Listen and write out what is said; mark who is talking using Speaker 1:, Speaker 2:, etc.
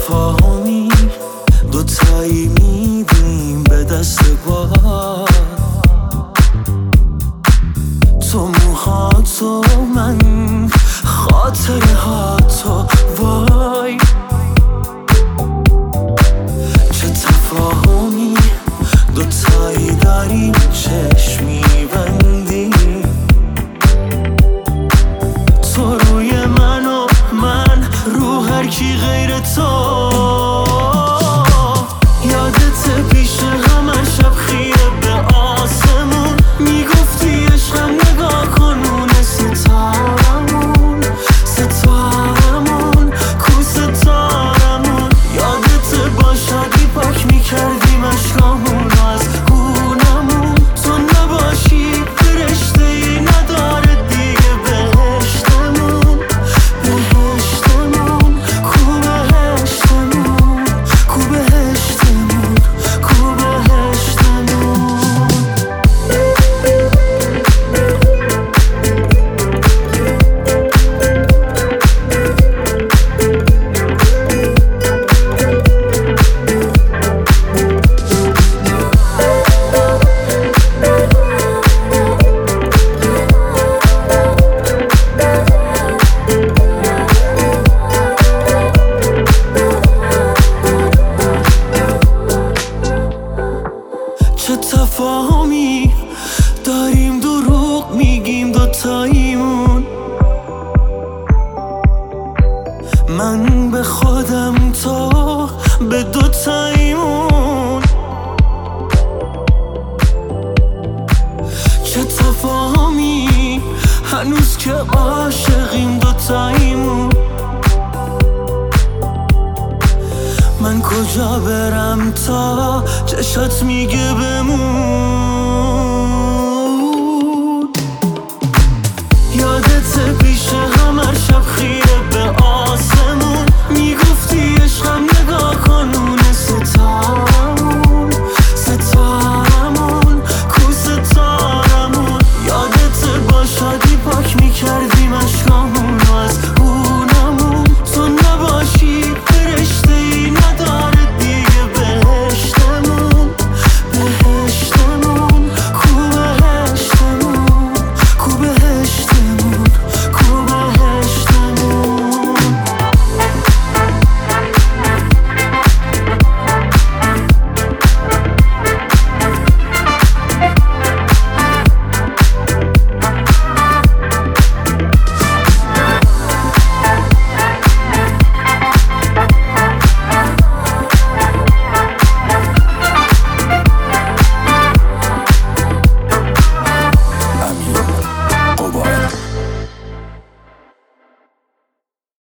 Speaker 1: تفاهمی دوتایی میدیم به دست باد، تو موهاتو من خاطره هاتو وای. چه تفاهمی دوتایی داریم چشمی بندیم، تو روی من و من رو هر کی غیر تو. یادت پیش همه شب خیره به آسمون میگفتی عشقم نگاه کن اونه ستارمون ستارمون کو ستارمون. یادت با شادی پاک میکردیم اشکامون از گونمون، تو نباشی فرشته ای نداره دیگه بهشتمون بهشتمون کو بهشتمون کو بهشتمون کو بهشتمون. چه تفاهمی داریم دروغ میگیم دوتاییمون، من به خودم تو به دوتاییمون. چه تفاهمی هنوز که عاشقیم دوتاییمون، من کجا برم تا چشات میگه بمون.